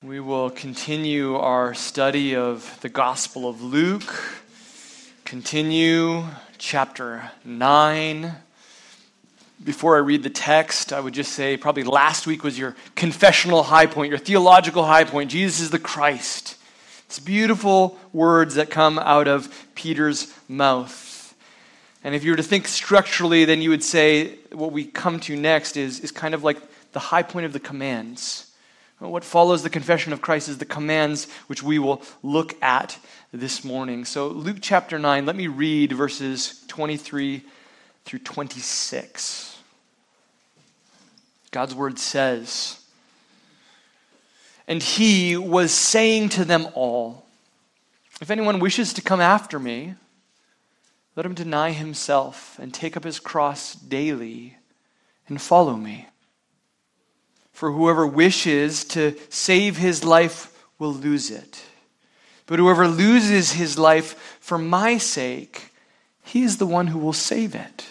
We will continue our study of the Gospel of Luke, continue chapter 9. Before I read the text, I would just say probably last week was your confessional high point, your theological high point. Jesus is the Christ. It's beautiful words that come out of Peter's mouth. And if you were to think structurally, then you would say what we come to next is kind of like the high point of the commands. What follows the confession of Christ is the commands which we will look at this morning. So Luke chapter 9, let me read verses 23 through 26. God's word says, "And he was saying to them all, 'If anyone wishes to come after me, let him deny himself and take up his cross daily and follow me. For whoever wishes to save his life will lose it. But whoever loses his life for my sake, he is the one who will save it.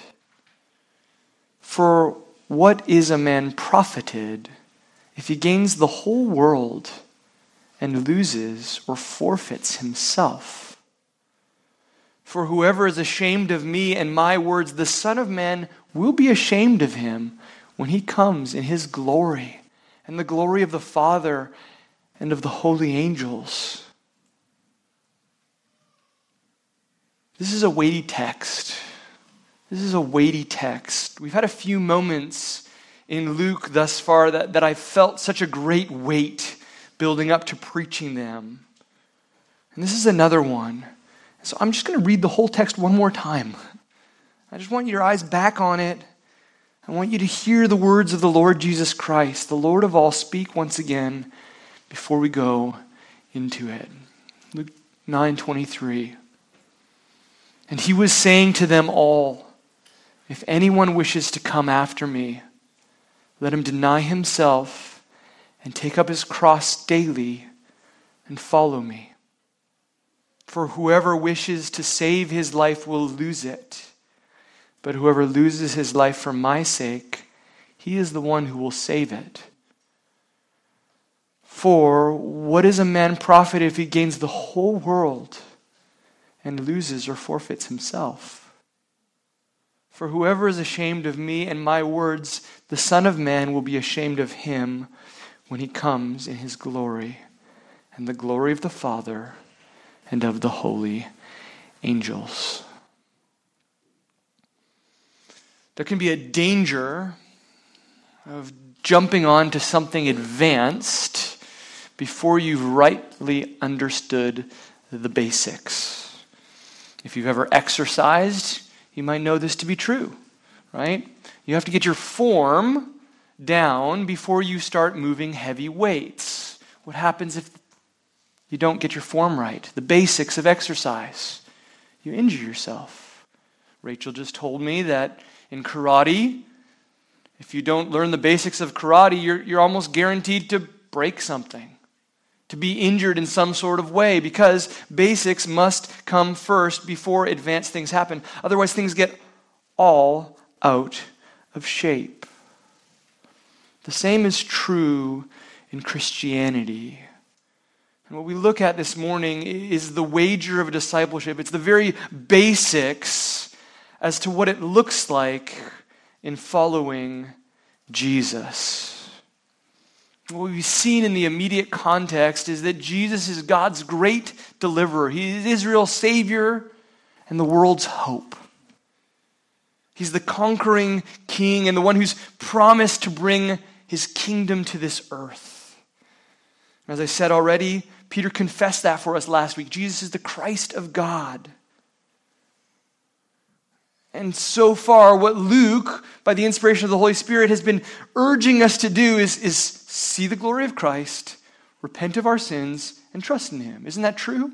For what is a man profited if he gains the whole world and loses or forfeits himself? For whoever is ashamed of me and my words, the Son of Man will be ashamed of him when he comes in his glory and the glory of the Father and of the holy angels.'" This is a weighty text. This is a weighty text. We've had a few moments in Luke thus far that I felt such a great weight building up to preaching them. And this is another one. So I'm just going to read the whole text one more time. I just want your eyes back on it. I want you to hear the words of the Lord Jesus Christ, the Lord of all, speak once again before we go into it. Luke 9:23. "And he was saying to them all, 'If anyone wishes to come after me, let him deny himself and take up his cross daily and follow me. For whoever wishes to save his life will lose it. But whoever loses his life for my sake, he is the one who will save it. For what is a man profit if he gains the whole world and loses or forfeits himself? For whoever is ashamed of me and my words, the Son of Man will be ashamed of him when he comes in his glory and the glory of the Father and of the holy angels.'" There can be a danger of jumping on to something advanced before you've rightly understood the basics. If you've ever exercised, you might know this to be true, right? You have to get your form down before you start moving heavy weights. What happens if you don't get your form right? The basics of exercise. You injure yourself. Rachel just told me that in karate, if you don't learn the basics of karate, you're almost guaranteed to break something, to be injured in some sort of way, because basics must come first before advanced things happen. Otherwise, things get all out of shape. The same is true in Christianity. And what we look at this morning is the wager of discipleship. It's the very basics as to what it looks like in following Jesus. What we've seen in the immediate context is that Jesus is God's great deliverer. He is Israel's Savior and the world's hope. He's the conquering king and the one who's promised to bring his kingdom to this earth. As I said already, Peter confessed that for us last week. Jesus is the Christ of God. And so far, what Luke, by the inspiration of the Holy Spirit, has been urging us to do is see the glory of Christ, repent of our sins, and trust in him. Isn't that true?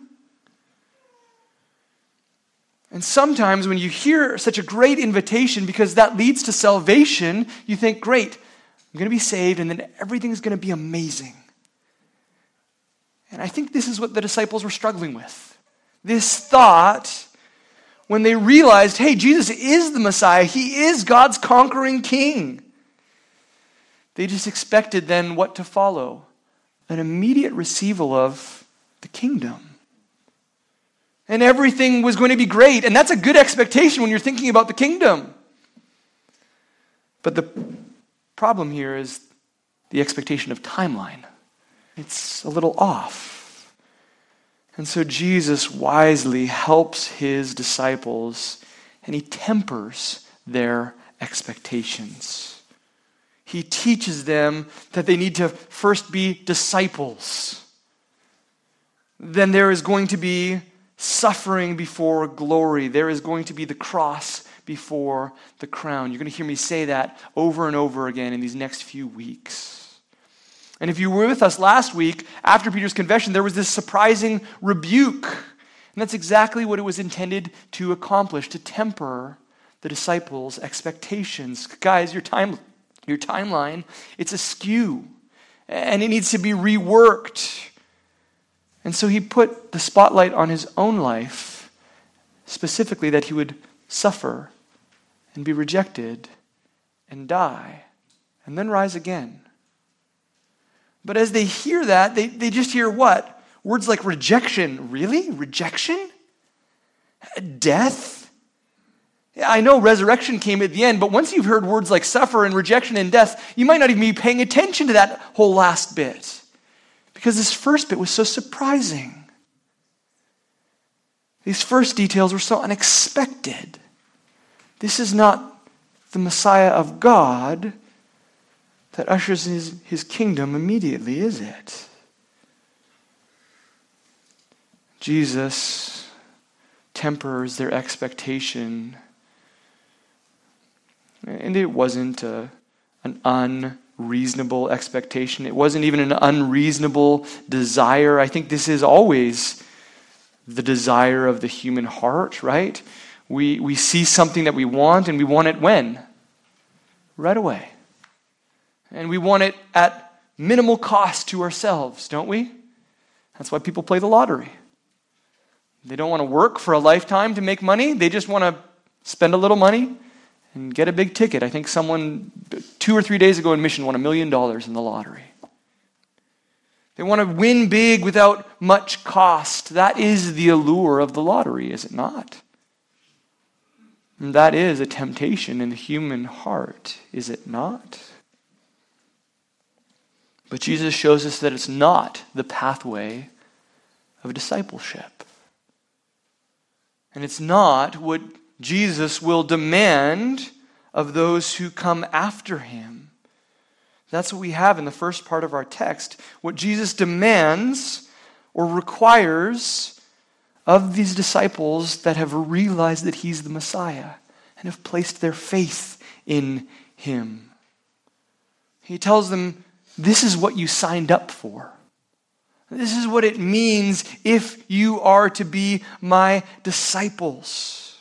And sometimes when you hear such a great invitation, because that leads to salvation, you think, great, I'm going to be saved, and then everything's going to be amazing. And I think this is what the disciples were struggling with. This thought, when they realized, hey, Jesus is the Messiah. He is God's conquering king. They just expected then what to follow? an immediate receival of the kingdom. And everything was going to be great. And that's a good expectation when you're thinking about the kingdom. But the problem here is the expectation of timeline. It's a little off. And so Jesus wisely helps his disciples, and he tempers their expectations. He teaches them that they need to first be disciples. Then there is going to be suffering before glory. There is going to be the cross before the crown. You're going to hear me say that over and over again in these next few weeks. And if you were with us last week, after Peter's confession, there was this surprising rebuke. And that's exactly what it was intended to accomplish, to temper the disciples' expectations. Guys, your timeline, it's askew. And it needs to be reworked. And so he put the spotlight on his own life, specifically that he would suffer and be rejected and die and then rise again. But as they hear that, they just hear what? Words like rejection. Really? Rejection? Death? Yeah, I know resurrection came at the end, but once you've heard words like suffer and rejection and death, you might not even be paying attention to that whole last bit. Because this first bit was so surprising. These first details were so unexpected. This is not the Messiah of God that ushers in his kingdom immediately, is it? Jesus tempers their expectation. And it wasn't an unreasonable expectation. It wasn't even an unreasonable desire. I think this is always the desire of the human heart, right? We see something that we want, and we want it when? Right away. And we want it at minimal cost to ourselves, don't we? That's why people play the lottery. They don't want to work for a lifetime to make money. They just want to spend a little money and get a big ticket. I think someone 2 or 3 days ago in Mission won $1 million in the lottery. They want to win big without much cost. That is the allure of the lottery, is it not? And that is a temptation in the human heart, is it not? But Jesus shows us that it's not the pathway of discipleship. And it's not what Jesus will demand of those who come after him. That's what we have in the first part of our text. What Jesus demands or requires of these disciples that have realized that he's the Messiah and have placed their faith in him. He tells them, this is what you signed up for. This is what it means if you are to be my disciples.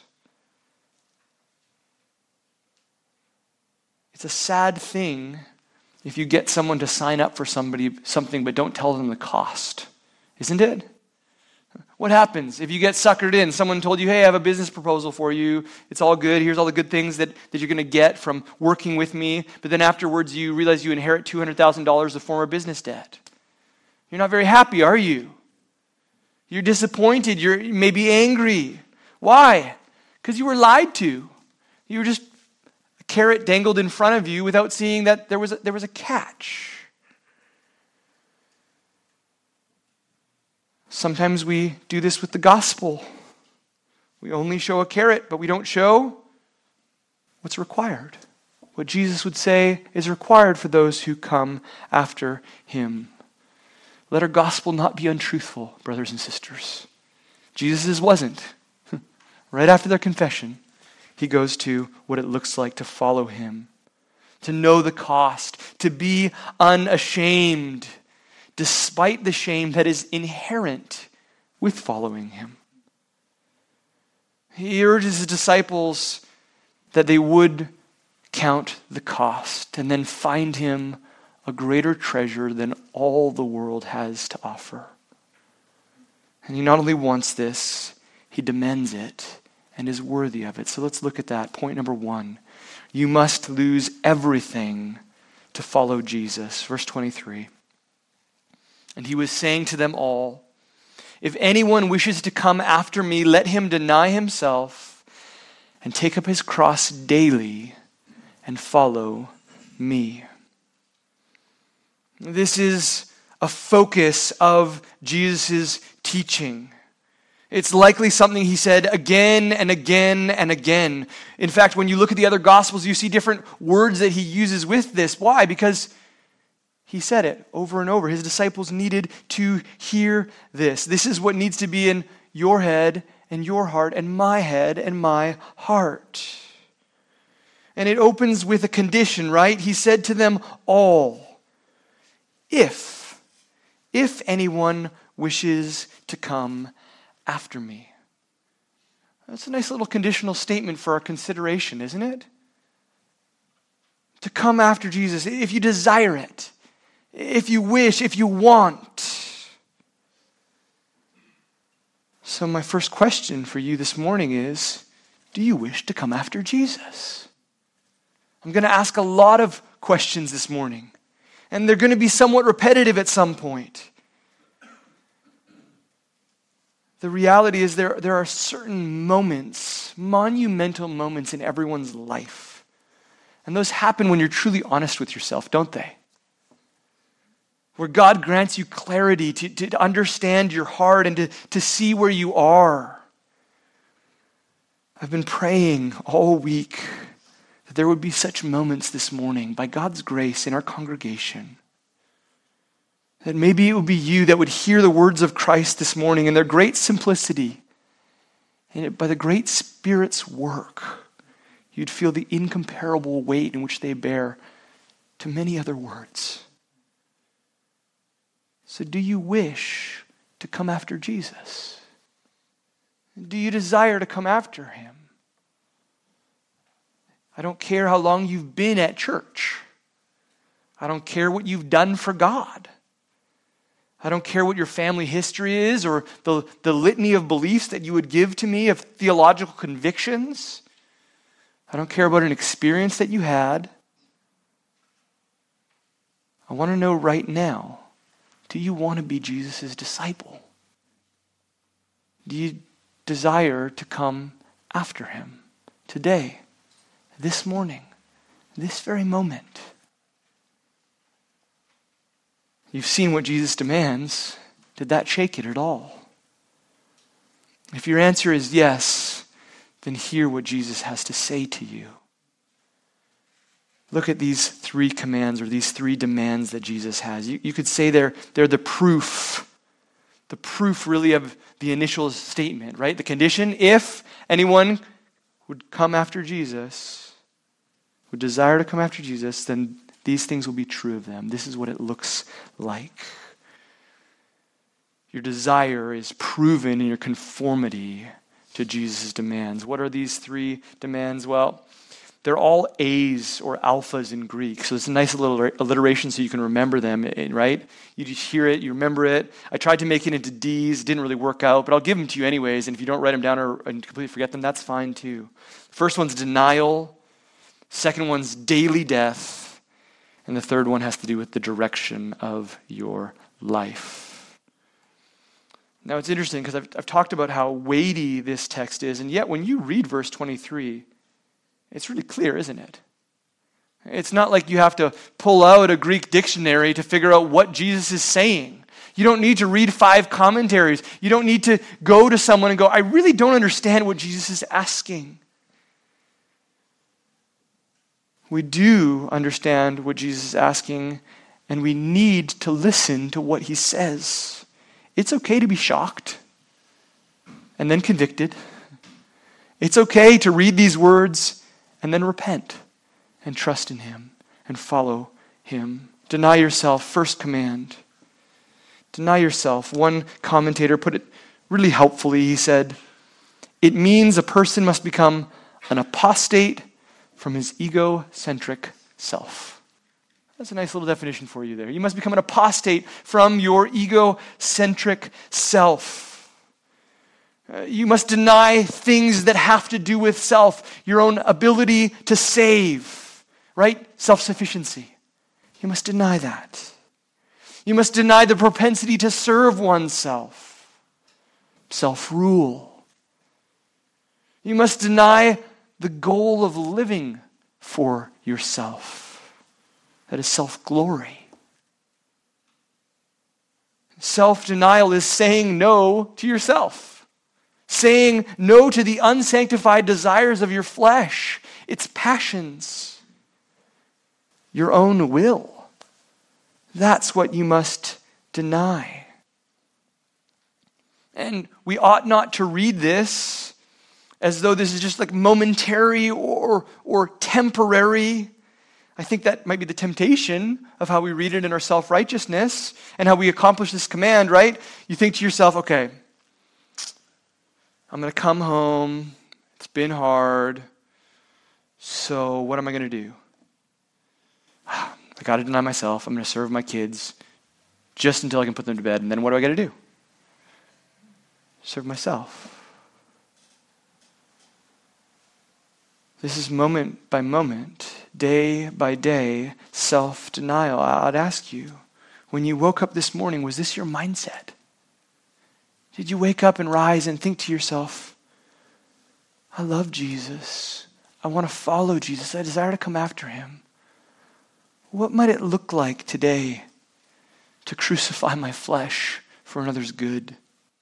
It's a sad thing if you get someone to sign up for something but don't tell them the cost, isn't it? What happens if you get suckered in? Someone told you, hey, I have a business proposal for you. It's all good. Here's all the good things that you're going to get from working with me. But then afterwards you realize you inherit $200,000 of former business debt. You're not very happy, are you? You're disappointed. You're maybe angry. Why? Because you were lied to. You were just a carrot dangled in front of you without seeing that there was a catch. Sometimes we do this with the gospel. We only show a carrot, but we don't show what's required. What Jesus would say is required for those who come after him. Let our gospel not be untruthful, brothers and sisters. Jesus' wasn't. Right after their confession, he goes to what it looks like to follow him, to know the cost, to be unashamed, despite the shame that is inherent with following him. He urges his disciples that they would count the cost and then find him a greater treasure than all the world has to offer. And he not only wants this, he demands it and is worthy of it. So let's look at that. Point number 1. You must lose everything to follow Jesus. Verse 23. And he was saying to them all, "If anyone wishes to come after me, let him deny himself and take up his cross daily and follow me." This is a focus of Jesus' teaching. It's likely something he said again and again and again. In fact, when you look at the other Gospels, you see different words that he uses with this. Why? Because he said it over and over. His disciples needed to hear this. This is what needs to be in your head and your heart and my head and my heart. And it opens with a condition, right? He said to them all, if anyone wishes to come after me. That's a nice little conditional statement for our consideration, isn't it? To come after Jesus, if you desire it, if you wish, if you want. So my first question for you this morning is, do you wish to come after Jesus? I'm going to ask a lot of questions this morning, and they're going to be somewhat repetitive at some point. The reality is there are certain moments, monumental moments in everyone's life. And those happen when you're truly honest with yourself, don't they? Where God grants you clarity to understand your heart and to see where you are. I've been praying all week that there would be such moments this morning by God's grace in our congregation. That maybe it would be you that would hear the words of Christ this morning in their great simplicity. And by the great Spirit's work, you'd feel the incomparable weight in which they bear to many other words. So do you wish to come after Jesus? Do you desire to come after him? I don't care how long you've been at church. I don't care what you've done for God. I don't care what your family history is or the litany of beliefs that you would give to me of theological convictions. I don't care about an experience that you had. I want to know right now, do you want to be Jesus' disciple? Do you desire to come after him today, this morning, this very moment? You've seen what Jesus demands. Did that shake it at all? If your answer is yes, then hear what Jesus has to say to you. Look at these three commands or these three demands that Jesus has. You could say they're the proof really of the initial statement, right? The condition, if anyone would come after Jesus, would desire to come after Jesus, then these things will be true of them. This is what it looks like. Your desire is proven in your conformity to Jesus' demands. What are these three demands? Well, they're all A's or alphas in Greek. So it's a nice little alliteration so you can remember them, right? You just hear it, you remember it. I tried to make it into D's. It didn't really work out, but I'll give them to you anyways. And if you don't write them down and completely forget them, that's fine too. First one's denial. Second one's daily death. And the third one has to do with the direction of your life. Now it's interesting because I've talked about how weighty this text is, and yet when you read verse 23, it's really clear, isn't it? It's not like you have to pull out a Greek dictionary to figure out what Jesus is saying. You don't need to read 5 commentaries. You don't need to go to someone and go, I really don't understand what Jesus is asking. We do understand what Jesus is asking, and we need to listen to what he says. It's okay to be shocked and then convicted. It's okay to read these words and then repent and trust in him and follow him. Deny yourself, first command. Deny yourself. One commentator put it really helpfully. He said, it means a person must become an apostate from his egocentric self. That's a nice little definition for you there. You must become an apostate from your egocentric self. You must deny things that have to do with self, your own ability to save, right? Self-sufficiency. You must deny that. You must deny the propensity to serve oneself, self-rule. You must deny the goal of living for yourself. That is self-glory. Self-denial is saying no to yourself. Saying no to the unsanctified desires of your flesh, its passions, your own will. That's what you must deny. And we ought not to read this as though this is just like momentary or temporary. I think that might be the temptation of how we read it in our self-righteousness and how we accomplish this command, right? You think to yourself, okay, I'm going to come home. It's been hard. So what am I going to do? I got to deny myself. I'm going to serve my kids just until I can put them to bed. And then what do I got to do? Serve myself. This is moment by moment, day by day, self-denial. I'd ask you, when you woke up this morning, was this your mindset? Did you wake up and rise and think to yourself, I love Jesus. I want to follow Jesus. I desire to come after him. What might it look like today to crucify my flesh for another's good?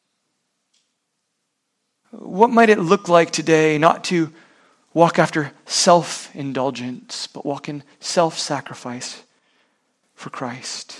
What might it look like today not to walk after self-indulgence, but walk in self-sacrifice for Christ?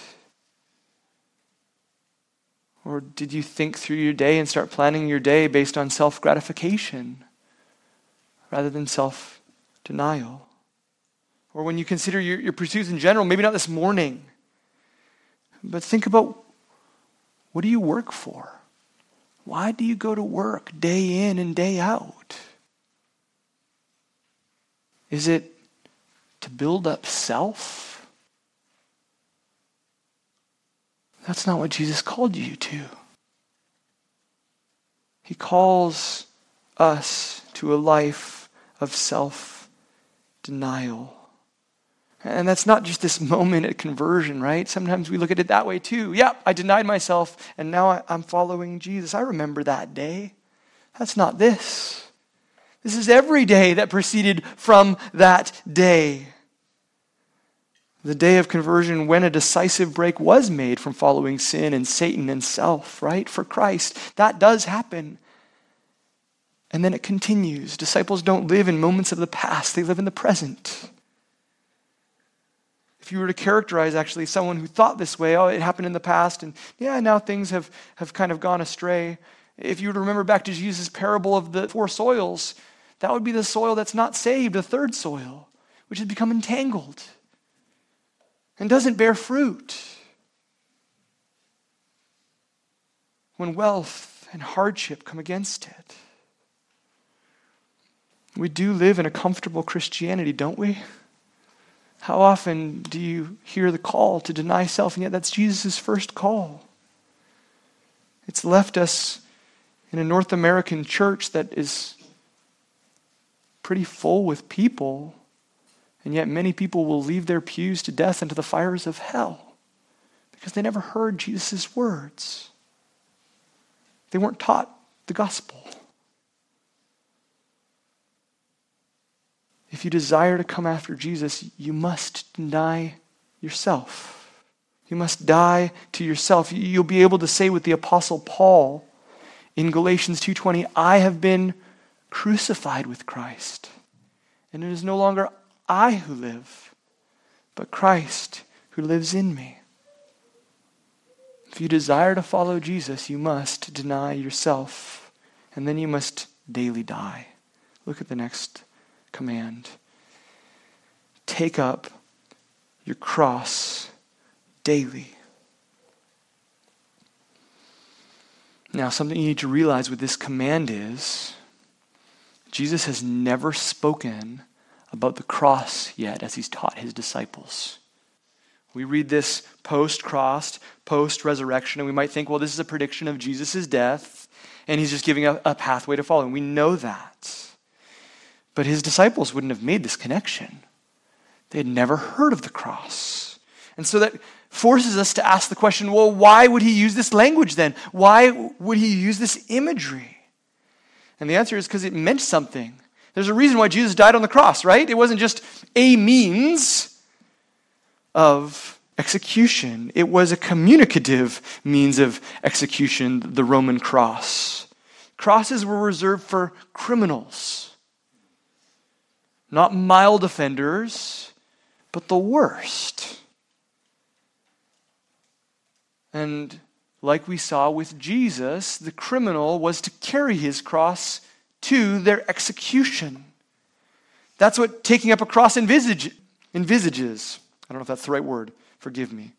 Or did you think through your day and start planning your day based on self-gratification rather than self-denial? Or when you consider your pursuits in general, maybe not this morning, but think about, what do you work for? Why do you go to work day in and day out? Is it to build up self? That's not what Jesus called you to. He calls us to a life of self-denial. And that's not just this moment at conversion, right? Sometimes we look at it that way too. Yeah, I denied myself and now I'm following Jesus. I remember that day. That's not this. This is every day that proceeded from that day. The day of conversion when a decisive break was made from following sin and Satan and self, right? For Christ. That does happen. And then it continues. Disciples don't live in moments of the past. They live in the present. If you were to characterize actually someone who thought this way, oh, it happened in the past and yeah, now things have kind of gone astray. If you were to remember back to Jesus' parable of the 4 soils, that would be the soil that's not saved, the third soil, which has become entangled and doesn't bear fruit. When wealth and hardship come against it. We do live in a comfortable Christianity, don't we? How often do you hear the call to deny self, and yet that's Jesus' first call? It's left us in a North American church that is pretty full with people, and yet many people will leave their pews to death into the fires of hell because they never heard Jesus' words. They weren't taught the gospel. If you desire to come after Jesus, you must deny yourself. You must die to yourself. You'll be able to say with the Apostle Paul in Galatians 2:20, I have been crucified with Christ, and it is no longer I who live, but Christ who lives in me. If you desire to follow Jesus, you must deny yourself, and then you must daily die. Look at the next command. Take up your cross daily. Now, something you need to realize with this command is Jesus has never spoken about the cross yet as he's taught his disciples. We read this post-cross, post-resurrection, and we might think, well, this is a prediction of Jesus' death, and he's just giving a pathway to follow. And we know that. But his disciples wouldn't have made this connection. They had never heard of the cross. And so that forces us to ask the question, well, why would he use this language then? Why would he use this imagery? And the answer is because it meant something. There's a reason why Jesus died on the cross, right? It wasn't just a means of execution. It was a communicative means of execution, the Roman cross. Crosses were reserved for criminals, not mild offenders, but the worst. And like we saw with Jesus, the criminal was to carry his cross to their execution. That's what taking up a cross envisages. I don't know if that's the right word. Forgive me.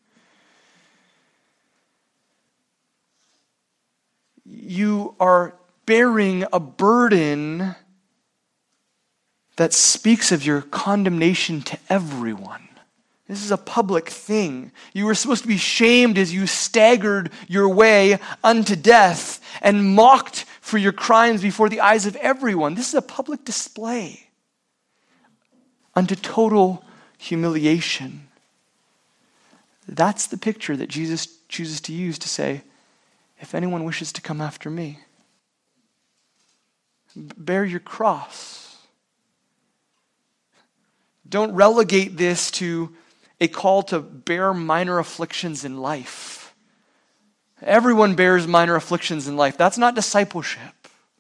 You are bearing a burden that speaks of your condemnation to everyone. This is a public thing. You were supposed to be shamed as you staggered your way unto death and mocked for your crimes before the eyes of everyone. This is a public display unto total humiliation. That's the picture that Jesus chooses to use to say, if anyone wishes to come after me, bear your cross. Don't relegate this to a call to bear minor afflictions in life. Everyone bears minor afflictions in life. That's not discipleship.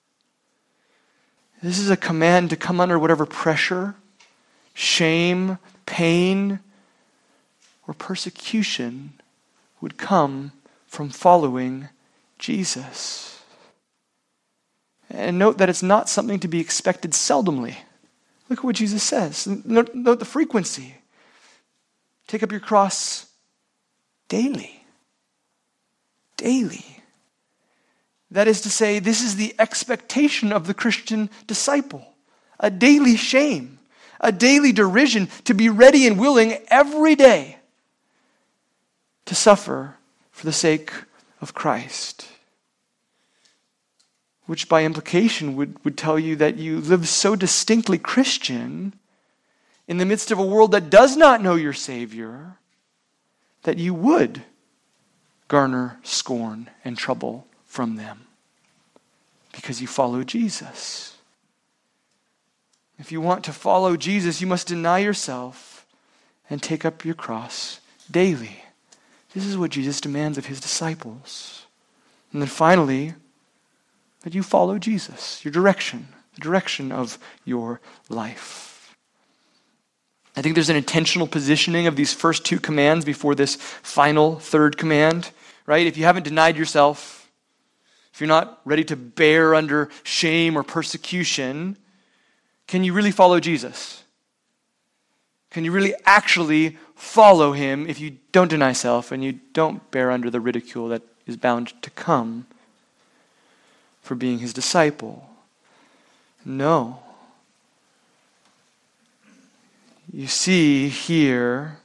This is a command to come under whatever pressure, shame, pain, or persecution would come from following Jesus. And note that it's not something to be expected seldomly. Look at what Jesus says. Note the frequency. Take up your cross daily. Daily. That is to say, this is the expectation of the Christian disciple. A daily shame, a daily derision, to be ready and willing every day to suffer for the sake of Christ. Which by implication would tell you that you live so distinctly Christian in the midst of a world that does not know your Savior, that you would garner scorn and trouble from them because you follow Jesus. If you want to follow Jesus, you must deny yourself and take up your cross daily. This is what Jesus demands of his disciples. And then finally, that you follow Jesus, your direction, the direction of your life. I think there's an intentional positioning of these first two commands before this final third command, right? If you haven't denied yourself, if you're not ready to bear under shame or persecution, can you really follow Jesus? Can you really actually follow him if you don't deny self and you don't bear under the ridicule that is bound to come for being his disciple? No. You see here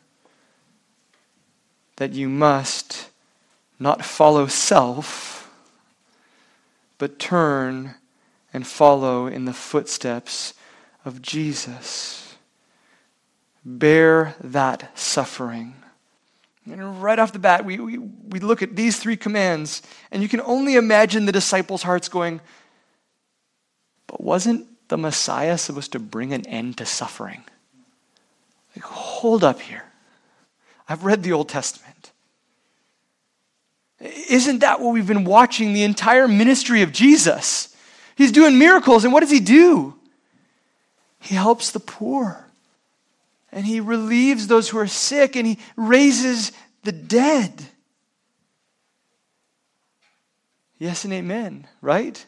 that you must not follow self, but turn and follow in the footsteps of Jesus. Bear that suffering. And right off the bat, we look at these three commands, and you can only imagine the disciples' hearts going, but wasn't the Messiah supposed to bring an end to suffering? Like, hold up here. I've read the Old Testament. Isn't that what we've been watching the entire ministry of Jesus? He's doing miracles, and what does he do? He helps the poor. And he relieves those who are sick, and he raises the dead. Yes and amen, right?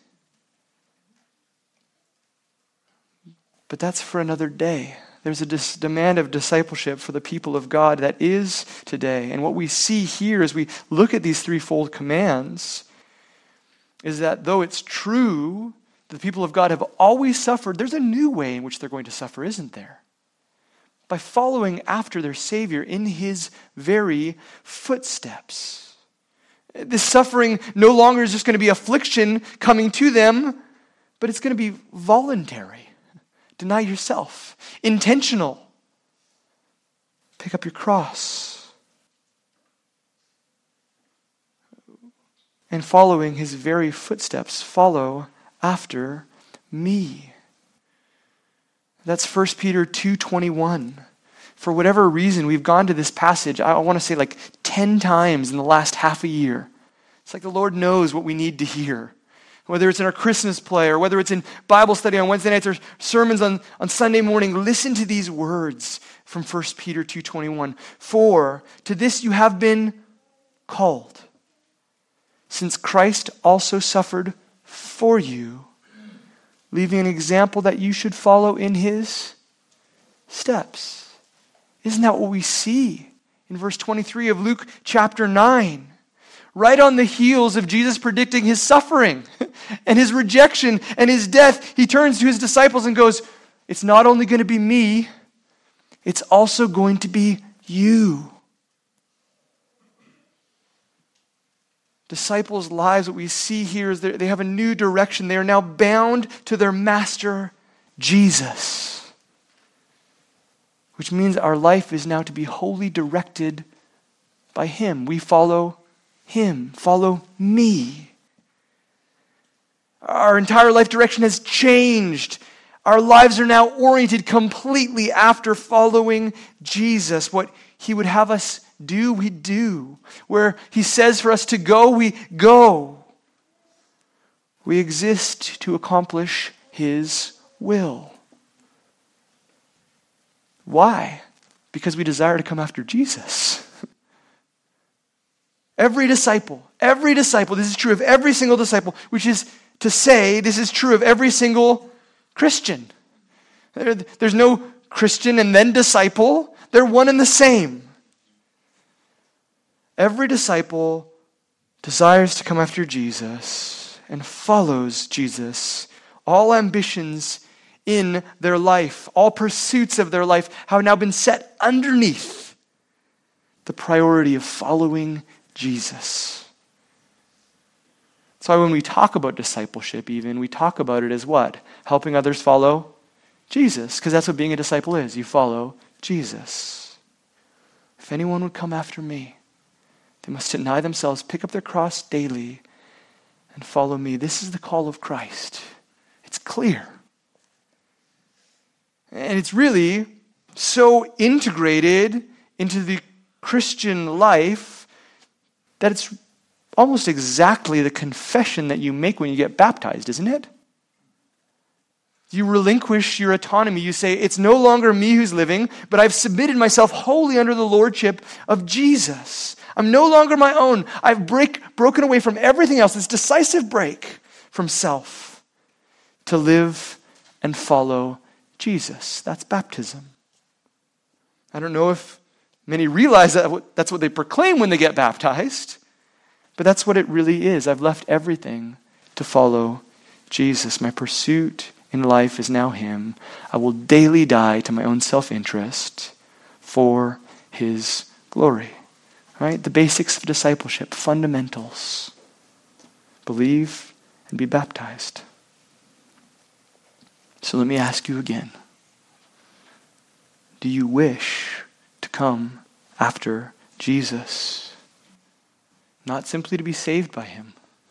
But that's for another day. There's a demand of discipleship for the people of God that is today. And what we see here as we look at these threefold commands is that though it's true the people of God have always suffered, there's a new way in which they're going to suffer, isn't there? By following after their Savior in his very footsteps. This suffering no longer is just going to be affliction coming to them, but it's going to be voluntary. Deny yourself. Intentional. Pick up your cross. and following his very footsteps. Follow after me. That's 1 Peter 2:21. For whatever reason, we've gone to this passage, I want to say like 10 times in the last half a year. It's like the Lord knows what we need to hear. Whether it's in our Christmas play or whether it's in Bible study on Wednesday nights or sermons on Sunday morning, listen to these words from 1 Peter 2:21. For to this you have been called, since Christ also suffered for you, leaving an example that you should follow in his steps. Isn't that what we see in verse 23 of Luke chapter 9? Right on the heels of Jesus predicting his suffering and his rejection and his death, he turns to his disciples and goes, it's not only going to be me, it's also going to be you. Disciples' lives, what we see here is they have a new direction. They are now bound to their master, Jesus. Which means our life is now to be wholly directed by him. We follow him. Follow me. Our entire life direction has changed. Our lives are now oriented completely after following Jesus. What he would have us do, we do. Where he says for us to go, we go. We exist to accomplish his will. Why? Because we desire to come after Jesus. Every disciple, this is true of every single disciple, which is to say, this is true of every single Christian. There's no Christian and then disciple. They're one and the same. Every disciple desires to come after Jesus and follows Jesus. All ambitions in their life, all pursuits of their life have now been set underneath the priority of following Jesus. That's why when we talk about discipleship even, we talk about it as what? Helping others follow Jesus, because that's what being a disciple is. You follow Jesus. If anyone would come after me, they must deny themselves, pick up their cross daily, and follow me. This is the call of Christ. It's clear. And it's really so integrated into the Christian life that it's almost exactly the confession that you make when you get baptized, isn't it? You relinquish your autonomy. You say, it's no longer me who's living, but I've submitted myself wholly under the lordship of Jesus. I'm no longer my own. I've broken away from everything else, this decisive break from self to live and follow Jesus. That's baptism. I don't know if many realize that that's what they proclaim when they get baptized, but that's what it really is. I've left everything to follow Jesus. My pursuit in life is now him. I will daily die to my own self-interest for his glory. Right? The basics of discipleship, fundamentals. Believe and be baptized. So let me ask you again. Do you wish to come after Jesus? Not simply to be saved by him.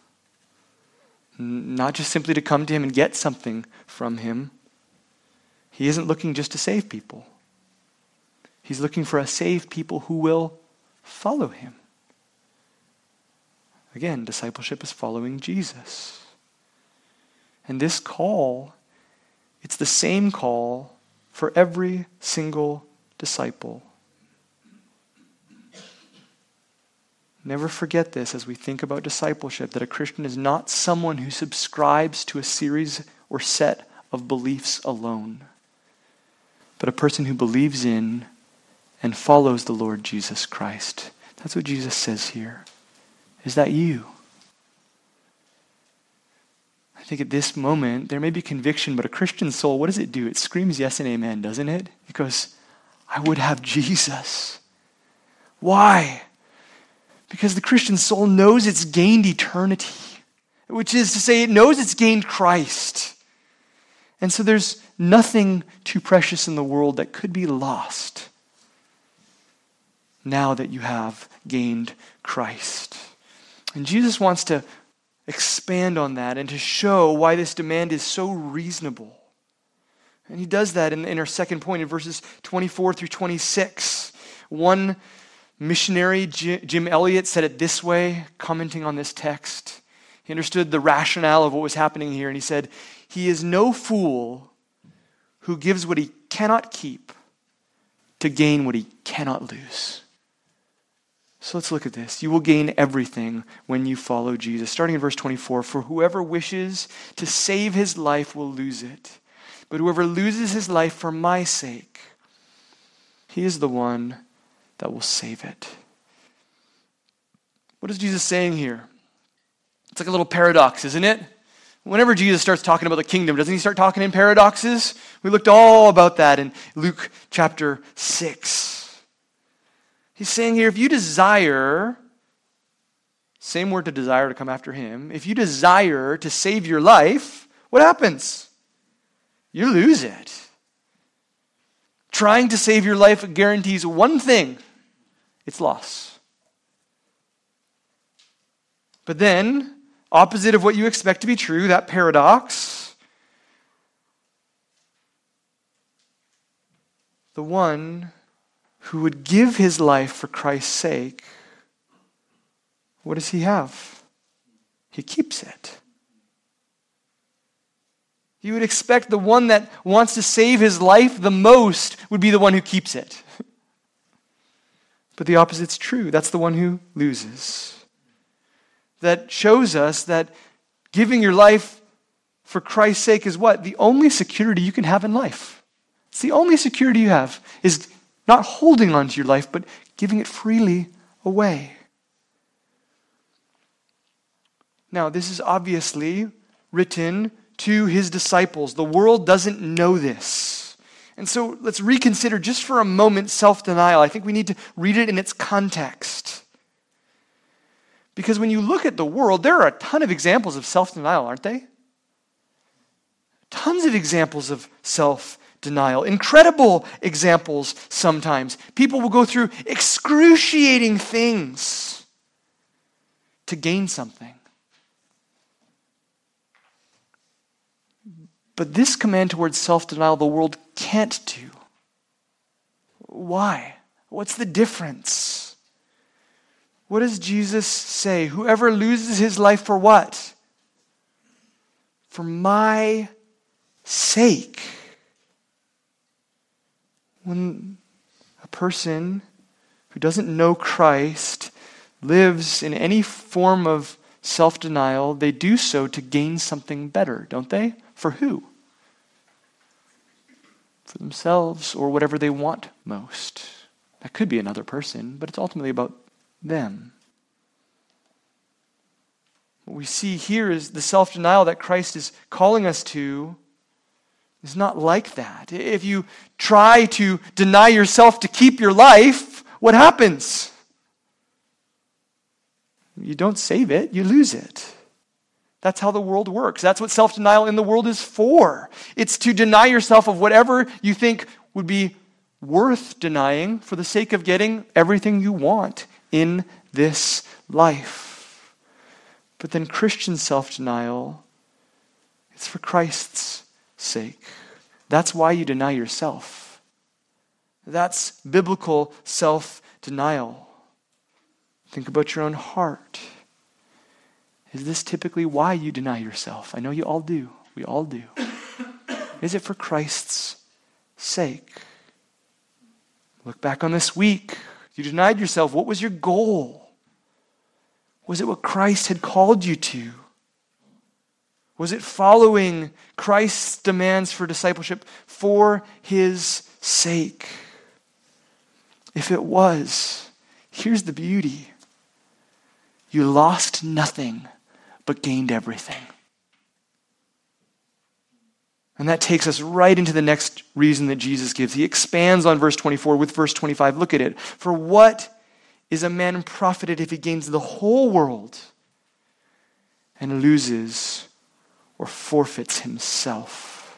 Not just simply to come to him and get something from him. He isn't looking just to save people. He's looking for a saved people who will follow him. Again, discipleship is following Jesus. And this call, it's the same call for every single disciple. Never forget this as we think about discipleship, that a Christian is not someone who subscribes to a series or set of beliefs alone, but a person who believes in and follows the Lord Jesus Christ. That's what Jesus says here. Is that you? I think at this moment, there may be conviction, but a Christian soul, what does it do? It screams yes and amen, doesn't it? It goes, I would have Jesus. Why? Because the Christian soul knows it's gained eternity, which is to say it knows it's gained Christ. And so there's nothing too precious in the world that could be lost now that you have gained Christ. And Jesus wants to expand on that and to show why this demand is so reasonable. And he does that in our second point in verses 24 through 26. One missionary, Jim Elliot, said it this way, commenting on this text. He understood the rationale of what was happening here, and he said, "He is no fool who gives what he cannot keep to gain what he cannot lose." So let's look at this. You will gain everything when you follow Jesus. Starting in verse 24, "For whoever wishes to save his life will lose it. But whoever loses his life for my sake, he is the one that will save it." What is Jesus saying here? It's like a little paradox, isn't it? Whenever Jesus starts talking about the kingdom, doesn't he start talking in paradoxes? We looked all about that in Luke chapter 6. He's saying here, if you desire, same word to desire to come after him, if you desire to save your life, what happens? You lose it. Trying to save your life guarantees one thing: it's loss. But then, opposite of what you expect to be true, that paradox, the one who would give his life for Christ's sake, what does he have? He keeps it. You would expect the one that wants to save his life the most would be the one who keeps it. But the opposite's true. That's the one who loses. That shows us that giving your life for Christ's sake is what? The only security you can have in life. It's the only security you have, is not holding on to your life, but giving it freely away. Now, this is obviously written to his disciples. The world doesn't know this. And so let's reconsider just for a moment self-denial. I think we need to read it in its context. Because when you look at the world, there are a ton of examples of self-denial, aren't they? Tons of examples of self-denial. Incredible examples sometimes. People will go through excruciating things to gain something. But this command towards self-denial, the world can't do. Why? What's the difference? What does Jesus say? Whoever loses his life for what? For my sake. When a person who doesn't know Christ lives in any form of self-denial, they do so to gain something better, don't they? For who? For themselves or whatever they want most. That could be another person, but it's ultimately about them. What we see here is the self-denial that Christ is calling us to is not like that. If you try to deny yourself to keep your life, what happens? You don't save it, you lose it. That's how the world works. That's what self-denial in the world is for. It's to deny yourself of whatever you think would be worth denying for the sake of getting everything you want in this life. But then Christian self-denial, it's for Christ's sake. That's why you deny yourself. That's biblical self-denial. Think about your own heart. Is this typically why you deny yourself? I know you all do. We all do. Is it for Christ's sake? Look back on this week. You denied yourself. What was your goal? Was it what Christ had called you to? Was it following Christ's demands for discipleship for his sake? If it was, here's the beauty. You lost nothing, but gained everything. And that takes us right into the next reason that Jesus gives. He expands on verse 24 with verse 25. Look at it. For what is a man profited if he gains the whole world and loses or forfeits himself?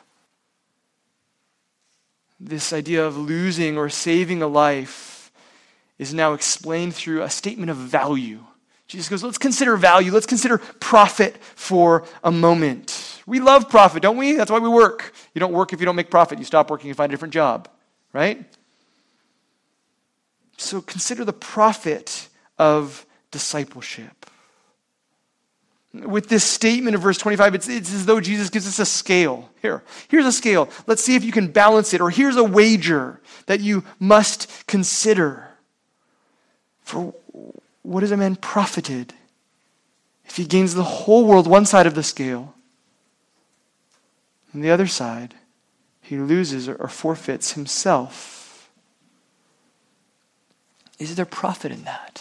This idea of losing or saving a life is now explained through a statement of value. Jesus goes, let's consider value. Let's consider profit for a moment. We love profit, don't we? That's why we work. You don't work if you don't make profit. You stop working and find a different job, right? So consider the profit of discipleship. With this statement of verse 25, it's as though Jesus gives us a scale. Here's a scale. Let's see if you can balance it. Or here's a wager that you must consider. For what is a man profited if he gains the whole world, one side of the scale, and the other side, he loses or forfeits himself? Is there profit in that?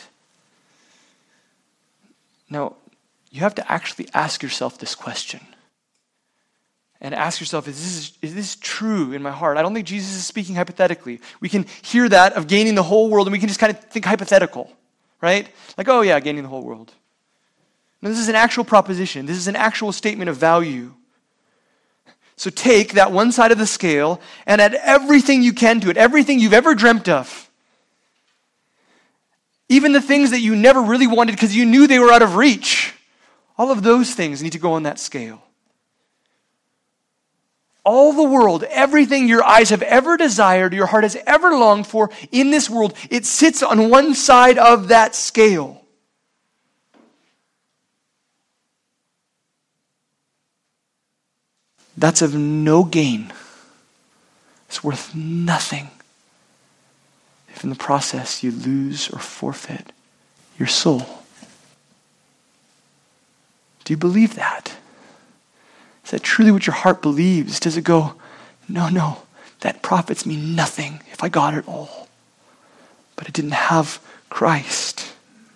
Now, you have to actually ask yourself this question. And ask yourself, is this true in my heart? I don't think Jesus is speaking hypothetically. We can hear that of gaining the whole world, and we can just kind of think hypothetical, right? Like, oh yeah, gaining the whole world. No, this is an actual proposition. This is an actual statement of value. So take that one side of the scale and add everything you can to it, everything you've ever dreamt of. Even the things that you never really wanted because you knew they were out of reach. All of those things need to go on that scale. All the world, everything your eyes have ever desired, your heart has ever longed for in this world, it sits on one side of that scale. That's of no gain. It's worth nothing if in the process you lose or forfeit your soul. Do you believe that? Is that truly what your heart believes? Does it go, no, that profits me nothing if I got it all, but I didn't have Christ?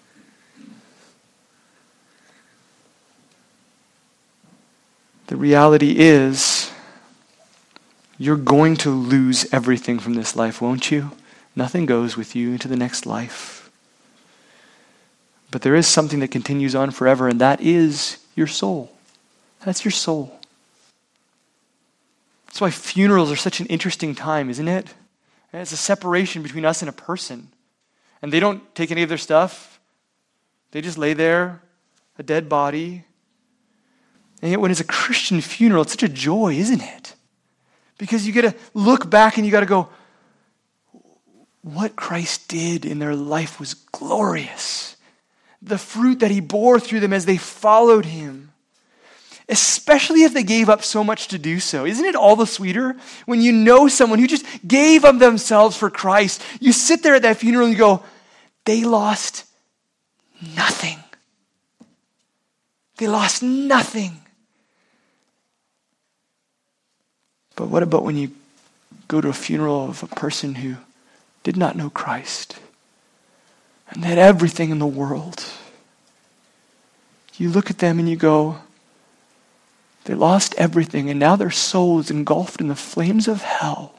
The reality is, you're going to lose everything from this life, won't you? Nothing goes with you into the next life. But there is something that continues on forever, and that is your soul. That's your soul. That's why funerals are such an interesting time, isn't it? It's a separation between us and a person. And they don't take any of their stuff. They just lay there, a dead body. And yet when it's a Christian funeral, it's such a joy, isn't it? Because you get to look back and you got to go, what Christ did in their life was glorious. The fruit that he bore through them as they followed him. Especially if they gave up so much to do so. Isn't it all the sweeter when you know someone who just gave of themselves for Christ? You sit there at that funeral and you go, they lost nothing. They lost nothing. But what about when you go to a funeral of a person who did not know Christ and they had everything in the world? You look at them and you go, they lost everything and now their soul is engulfed in the flames of hell.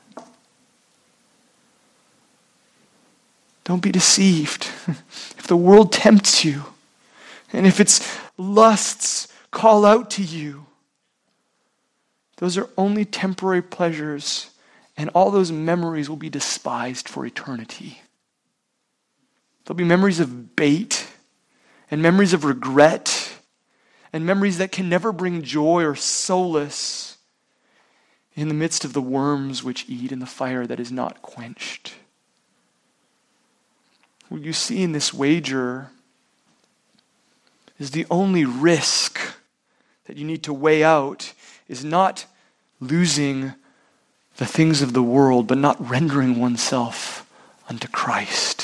Don't be deceived. If the world tempts you and if its lusts call out to you, those are only temporary pleasures, and all those memories will be despised for eternity. There'll be memories of bait, and memories of regret, and memories that can never bring joy or solace in the midst of the worms which eat and the fire that is not quenched. What you see in this wager is the only risk that you need to weigh out is not losing the things of the world, but not rendering oneself unto Christ.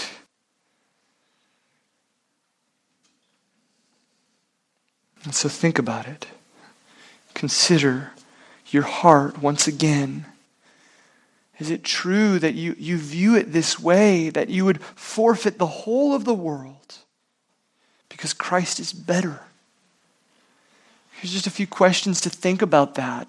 And so think about it. Consider your heart once again. Is it true that you view it this way, that you would forfeit the whole of the world because Christ is better? Here's just a few questions to think about that.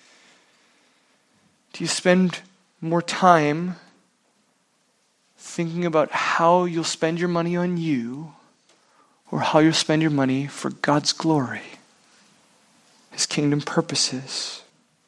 Do you spend more time thinking about how you'll spend your money on you or how you'll spend your money for God's glory, His kingdom purposes?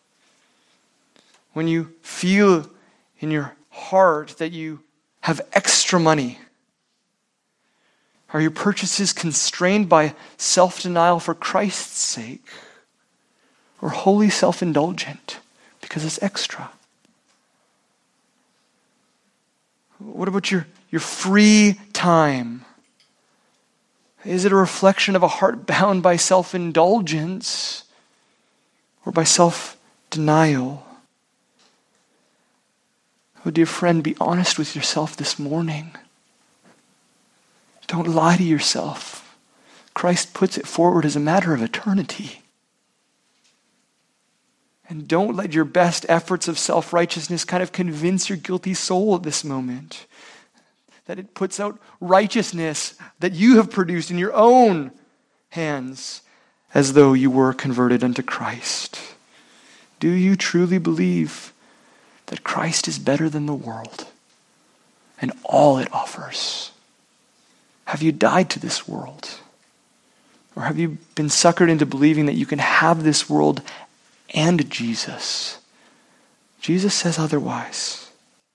When you feel in your heart that you have extra money, Are your purchases constrained by self-denial for Christ's sake? Or wholly self-indulgent because it's extra? What about your free time? Is it a reflection of a heart bound by self-indulgence or by self-denial? Oh, dear friend, be honest with yourself this morning. Don't lie to yourself. Christ puts it forward as a matter of eternity. And don't let your best efforts of self-righteousness kind of convince your guilty soul at this moment that it puts out righteousness that you have produced in your own hands as though you were converted unto Christ. Do you truly believe that Christ is better than the world and all it offers? Have you died to this world? Or have you been suckered into believing that you can have this world and Jesus? Jesus says otherwise.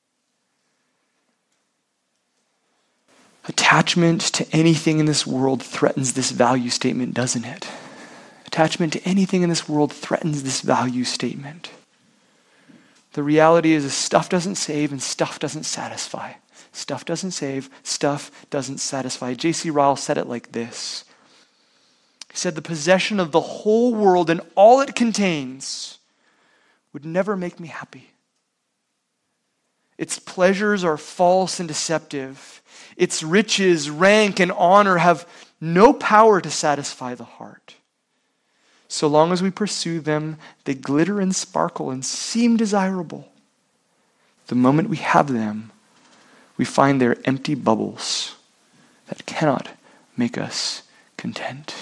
Attachment to anything in this world threatens this value statement, doesn't it? Attachment to anything in this world threatens this value statement. The reality is stuff doesn't save and stuff doesn't satisfy. Stuff doesn't save, stuff doesn't satisfy. J.C. Ryle said it like this. He said, the possession of the whole world and all it contains would never make me happy. Its pleasures are false and deceptive. Its riches, rank, and honor have no power to satisfy the heart. So long as we pursue them, they glitter and sparkle and seem desirable. The moment we have them, we find they're empty bubbles that cannot make us content.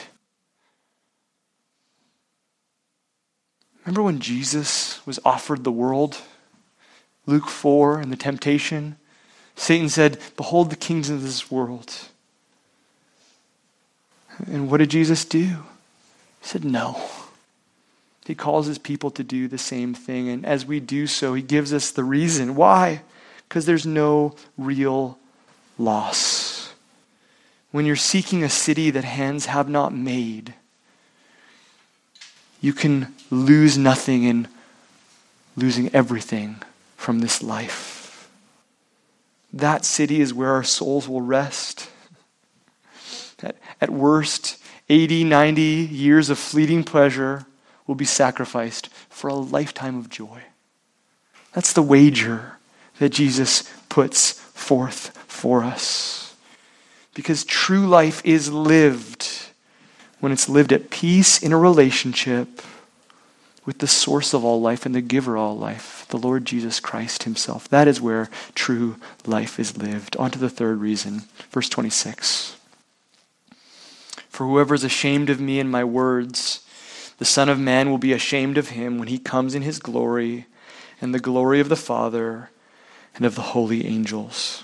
Remember when Jesus was offered the world? Luke 4 and the temptation. Satan said, behold the kings of this world. And what did Jesus do? He said no. He calls his people to do the same thing. And as we do so, he gives us the reason. Why? Because there's no real loss. When you're seeking a city that hands have not made, you can lose nothing in losing everything from this life. That city is where our souls will rest. At worst, 80, 90 years of fleeting pleasure will be sacrificed for a lifetime of joy. That's the wager that Jesus puts forth for us. Because true life is lived when it's lived at peace in a relationship with the source of all life and the giver of all life, the Lord Jesus Christ himself. That is where true life is lived. On to the third reason, verse 26. For whoever is ashamed of me and my words, the Son of Man will be ashamed of him when he comes in his glory and the glory of the Father and of the holy angels.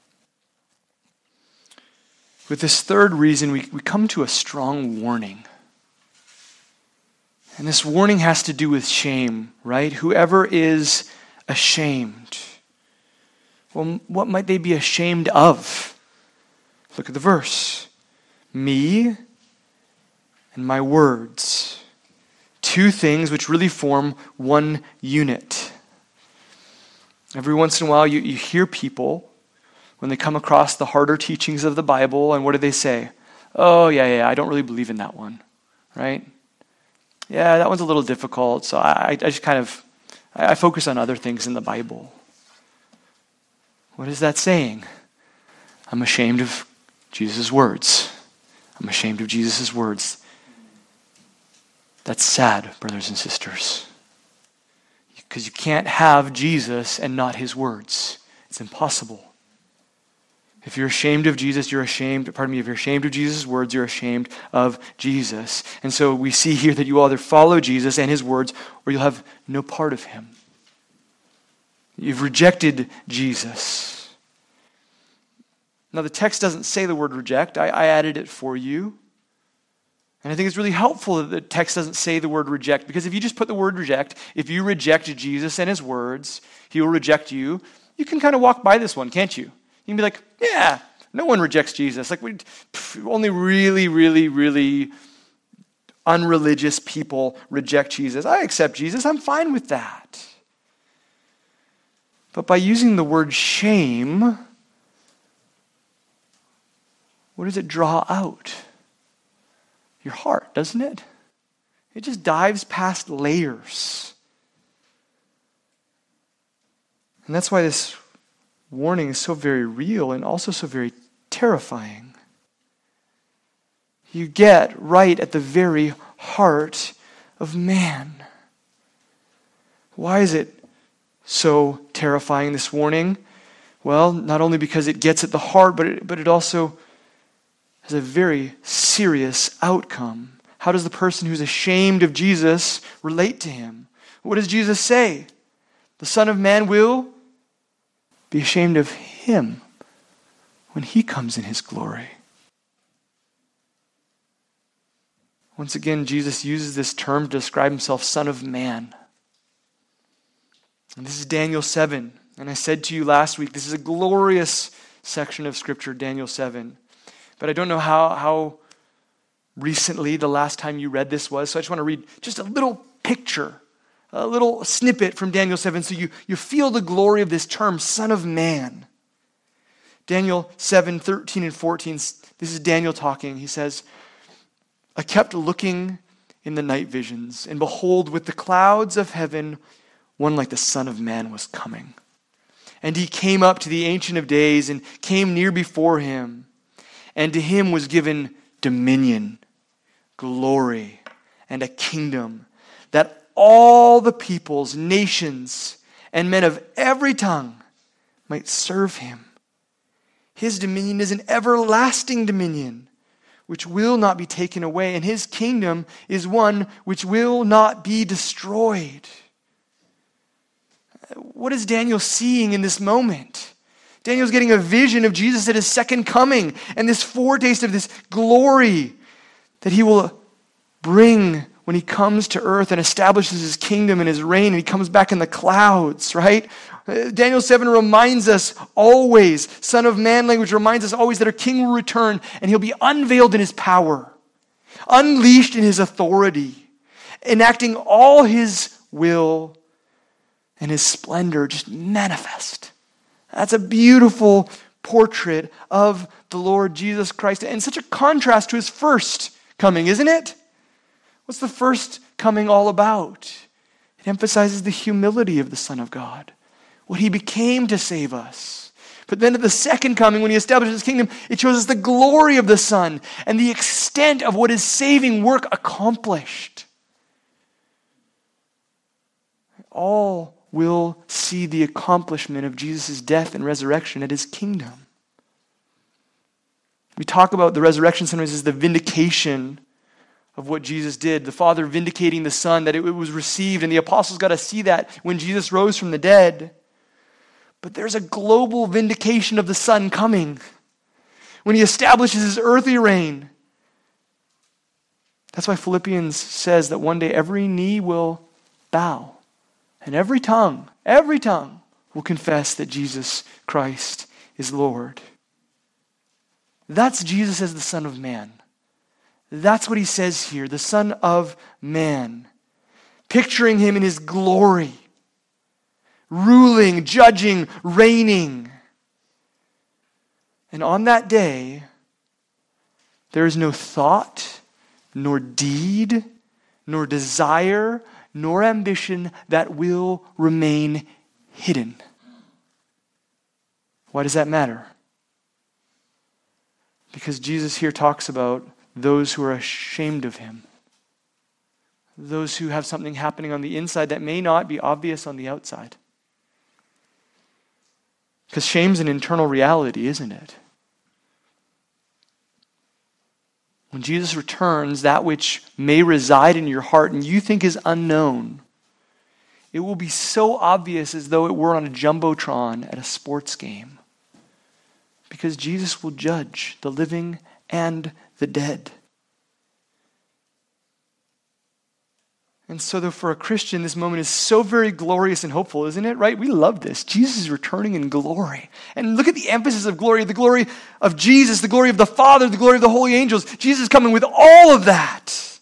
With this third reason, we come to a strong warning. And this warning has to do with shame, right? Whoever is ashamed. Well, what might they be ashamed of? Look at the verse. Me and my words. Two things which really form one unit. Every once in a while you hear people when they come across the harder teachings of the Bible, and what do they say? Oh, yeah, I don't really believe in that one, right? Yeah, that one's a little difficult, so I just kind of, I focus on other things in the Bible. What is that saying? I'm ashamed of Jesus' words. I'm ashamed of Jesus' words. That's sad, brothers and sisters. Because you can't have Jesus and not his words. It's impossible. If you're ashamed of Jesus, if you're ashamed of Jesus' words, you're ashamed of Jesus. And so we see here that you will either follow Jesus and his words, or you'll have no part of him. You've rejected Jesus. Now the text doesn't say the word reject. I added it for you. And I think it's really helpful that the text doesn't say the word reject, because if you just put the word reject, if you reject Jesus and his words, he will reject you. You can kind of walk by this one, can't you? You can be like, yeah, No one rejects Jesus. Only really, really, really unreligious people reject Jesus. I accept Jesus. I'm fine with that. But by using the word shame, what does it draw out? Your heart, doesn't it? It just dives past layers. And that's why this warning is so very real and also so very terrifying. You get right at the very heart of man. Why is it so terrifying, this warning? Well, not only because it gets at the heart, but it also has a very serious outcome. How does the person who's ashamed of Jesus relate to him? What does Jesus say? The Son of Man will be ashamed of him when he comes in his glory. Once again, Jesus uses this term to describe himself, Son of Man. And this is Daniel 7. And I said to you last week, this is a glorious section of Scripture, Daniel 7. But I don't know how recently the last time you read this was, so I just want to read just a little picture, a little snippet from Daniel 7, so you feel the glory of this term, Son of Man. Daniel 7, 13 and 14, this is Daniel talking. He says, I kept looking in the night visions, and behold, with the clouds of heaven, one like the Son of Man was coming. And he came up to the Ancient of Days and came near before him. And to him was given dominion, glory, and a kingdom, that all the peoples, nations, and men of every tongue might serve him. His dominion is an everlasting dominion, which will not be taken away, and his kingdom is one which will not be destroyed. What is Daniel seeing in this moment? Daniel's getting a vision of Jesus at his second coming and this foretaste of this glory that he will bring when he comes to earth and establishes his kingdom and his reign, and he comes back in the clouds, right? Daniel 7 reminds us always, Son of Man language reminds us always that our king will return and he'll be unveiled in his power, unleashed in his authority, enacting all his will and his splendor just manifest. That's a beautiful portrait of the Lord Jesus Christ, and such a contrast to his first coming, isn't it? What's the first coming all about? It emphasizes the humility of the Son of God, what he became to save us. But then at the second coming, when he establishes his kingdom, it shows us the glory of the Son and the extent of what his saving work accomplished. All will see the accomplishment of Jesus' death and resurrection at his kingdom. We talk about the resurrection sometimes as the vindication of what Jesus did. The Father vindicating the Son, that it was received, and the apostles got to see that when Jesus rose from the dead. But there's a global vindication of the Son coming when he establishes his earthly reign. That's why Philippians says that one day every knee will bow. And every tongue will confess that Jesus Christ is Lord. That's Jesus as the Son of Man. That's what he says here, the Son of Man. Picturing him in his glory, ruling, judging, reigning. And on that day, there is no thought, nor deed, nor desire, nor ambition that will remain hidden. Why does that matter? Because Jesus here talks about those who are ashamed of him. Those who have something happening on the inside that may not be obvious on the outside. Because shame's an internal reality, isn't it? When Jesus returns, that which may reside in your heart and you think is unknown, it will be so obvious as though it were on a jumbotron at a sports game. Because Jesus will judge the living and the dead. And so though for a Christian, this moment is so very glorious and hopeful, isn't it? Right? We love this. Jesus is returning in glory. And look at the emphasis of glory, the glory of Jesus, the glory of the Father, the glory of the holy angels. Jesus is coming with all of that.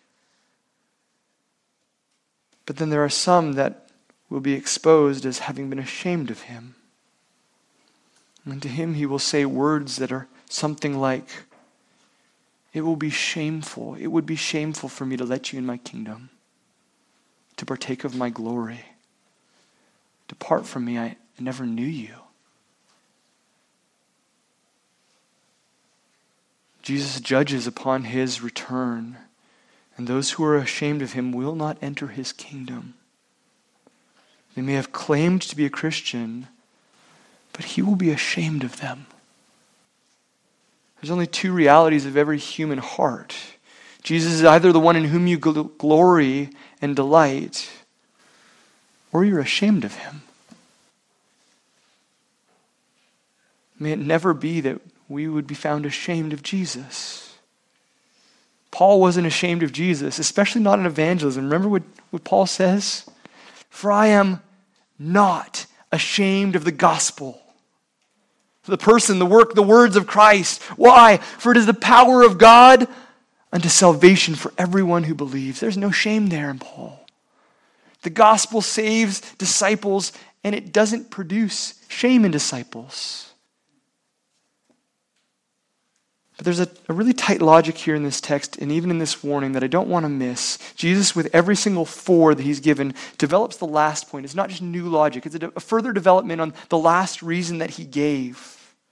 But then there are some that will be exposed as having been ashamed of him. And to him he will say words that are something like, it will be shameful. It would be shameful for me to let you in my kingdom, to partake of my glory. Depart from me, I never knew you. Jesus judges upon his return, and those who are ashamed of him will not enter his kingdom. They may have claimed to be a Christian, but he will be ashamed of them. There's only two realities of every human heart. Jesus is either the one in whom you glory and delight, or you're ashamed of him. May it never be that we would be found ashamed of Jesus. Paul wasn't ashamed of Jesus, especially not in evangelism. Remember what Paul says? For I am not ashamed of the gospel. The person, the work, the words of Christ. Why? For it is the power of God unto salvation for everyone who believes. There's no shame there in Paul. The gospel saves disciples, and it doesn't produce shame in disciples. But there's a really tight logic here in this text, and even in this warning, that I don't want to miss. Jesus, with every single four that he's given, develops the last point. It's not just new logic. It's a further development on the last reason that he gave.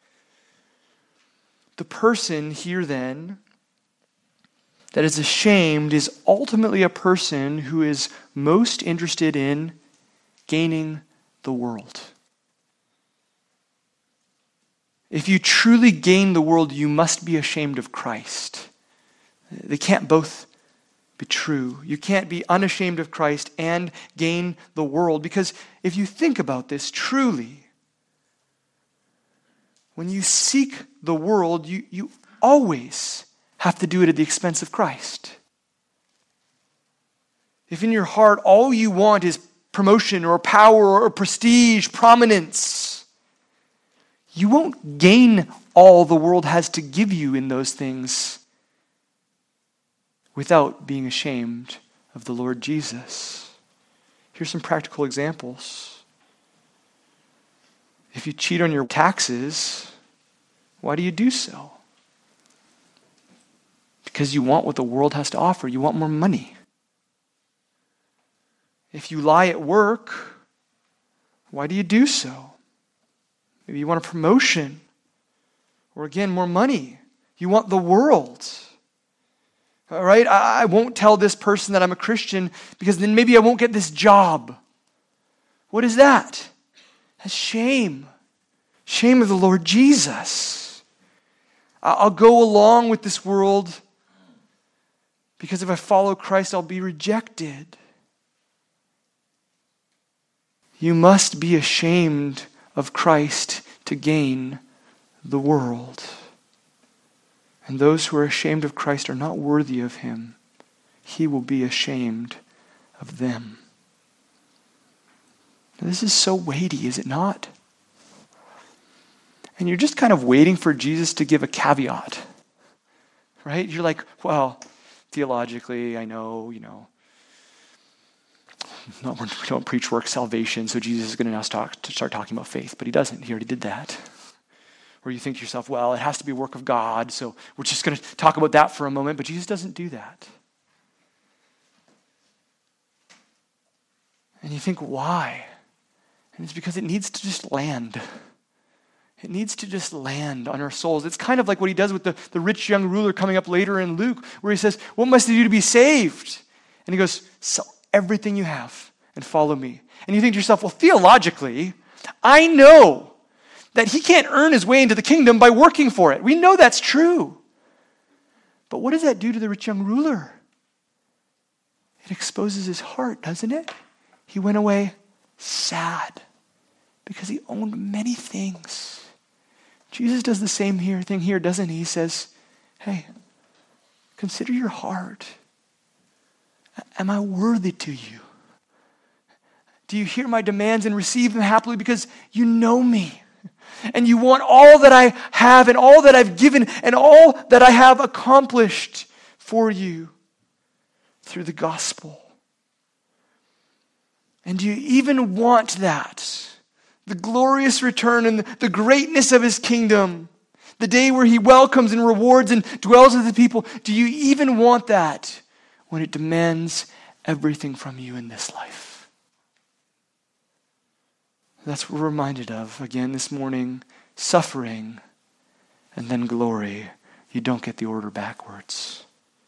The person here then that is ashamed is ultimately a person who is most interested in gaining the world. If you truly gain the world, you must be ashamed of Christ. They can't both be true. You can't be unashamed of Christ and gain the world, because if you think about this truly, when you seek the world, you always have to do it at the expense of Christ. If in your heart all you want is promotion or power or prestige, prominence, you won't gain all the world has to give you in those things without being ashamed of the Lord Jesus. Here's some practical examples. If you cheat on your taxes, why do you do so? Because you want what the world has to offer. You want more money. If you lie at work, why do you do so? Maybe you want a promotion, or again, more money. You want the world. All right, I won't tell this person that I'm a Christian because then maybe I won't get this job. What is that? That's shame. Shame of the Lord Jesus. I'll go along with this world because if I follow Christ, I'll be rejected. You must be ashamed of Christ to gain the world. And those who are ashamed of Christ are not worthy of him. He will be ashamed of them. Now, this is so weighty, is it not? And you're just kind of waiting for Jesus to give a caveat, right? You're like, well, theologically, I know, we don't preach work salvation, so Jesus is going to now start talking about faith, but he doesn't. He already did that. Or you think to yourself, well, it has to be a work of God, so we're just going to talk about that for a moment, but Jesus doesn't do that. And you think, why? And it's because it needs to just land. It needs to just land on our souls. It's kind of like what he does with the rich young ruler coming up later in Luke, where he says, what must I do to be saved? And he goes, sell everything you have and follow me. And you think to yourself, well, theologically, I know that he can't earn his way into the kingdom by working for it. We know that's true. But what does that do to the rich young ruler? It exposes his heart, doesn't it? He went away sad because he owned many things. Jesus does the same thing here, doesn't he? He says, hey, consider your heart. am I worthy to you? Do you hear my demands and receive them happily because you know me? And you want all that I have and all that I've given and all that I have accomplished for you through the gospel. And do you even want that? The glorious return and the greatness of his kingdom. The day where he welcomes and rewards and dwells with the people. Do you even want that when it demands everything from you in this life? That's what we're reminded of again this morning. Suffering and then glory. You don't get the order backwards.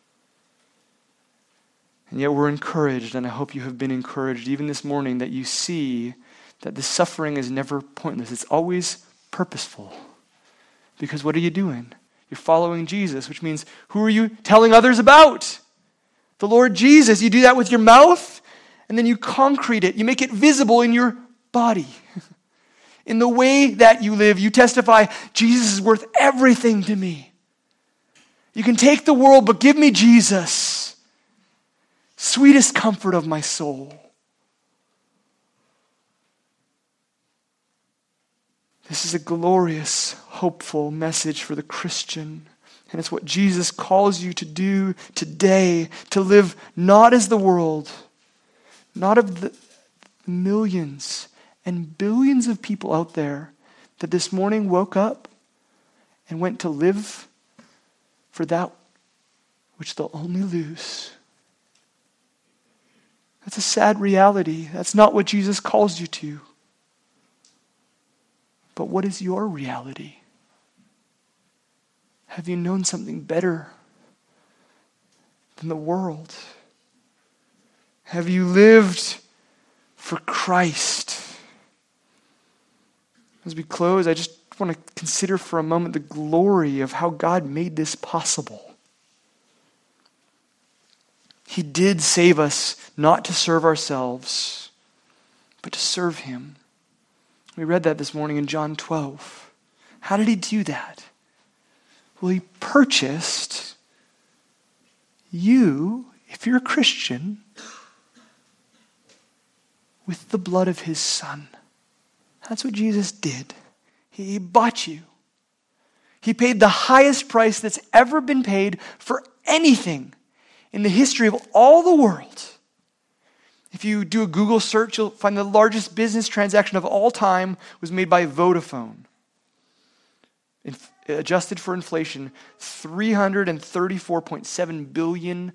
And yet we're encouraged, and I hope you have been encouraged even this morning, that you see that the suffering is never pointless. It's always purposeful. Because what are you doing? You're following Jesus, which means who are you telling others about? The Lord Jesus. You do that with your mouth, and then you concrete it. You make it visible in your body. In the way that you live, you testify, Jesus is worth everything to me. You can take the world, but give me Jesus. Sweetest comfort of my soul. This is a glorious, hopeful message for the Christian. And it's what Jesus calls you to do today, to live not as the world, not of the millions and billions of people out there that this morning woke up and went to live for that which they'll only lose. That's a sad reality. That's not what Jesus calls you to. But what is your reality? Have you known something better than the world? Have you lived for Christ? As we close, I just want to consider for a moment the glory of how God made this possible. He did save us not to serve ourselves, but to serve him. We read that this morning in John 12. How did he do that? Well, he purchased you, if you're a Christian, with the blood of his Son. That's what Jesus did. He bought you. He paid the highest price that's ever been paid for anything in the history of all the world. If you do a Google search, you'll find the largest business transaction of all time was made by Vodafone. Adjusted for inflation, $334.7 billion.